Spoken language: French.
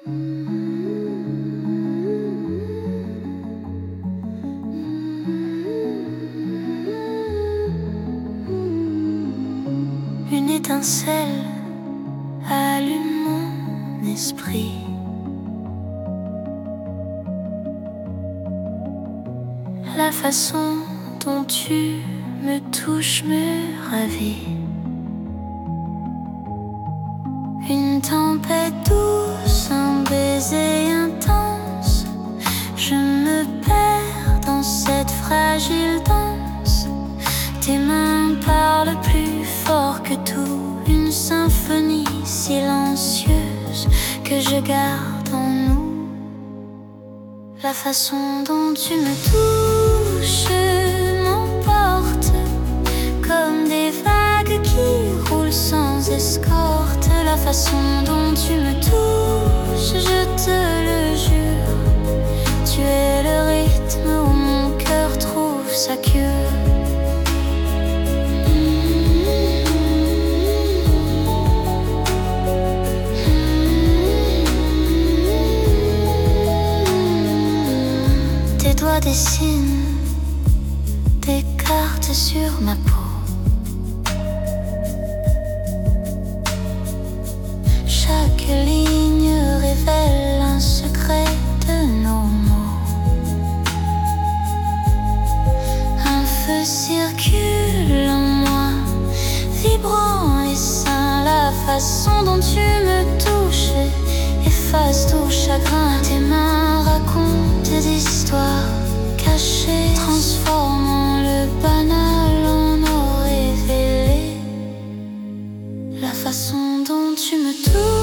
Une étincelle allume mon esprit. La façon dont tu me touches me ravit. Une tempête douce, un baiser intense. Je me perds dans cette fragile danse. Tes mains parlent plus fort que tout. Une symphonie silencieuse que je garde en nous. La façon dont tu me touches m'emporte comme des vagues qui roulent sans escorte. La façon dont tu me touches, je te le jure, tu es le rythme où mon cœur trouve sa cure. Tes doigts dessinent des cartes sur ma peau. Chaque ligne révèle un secret de nos mots. Un feu circule en moi, vibrant et sain. La façon dont tu me touches efface tout chagrin. Tes mains racontent des histoires cachées, transformant le banal en eau révélée. La façon dont tu me touches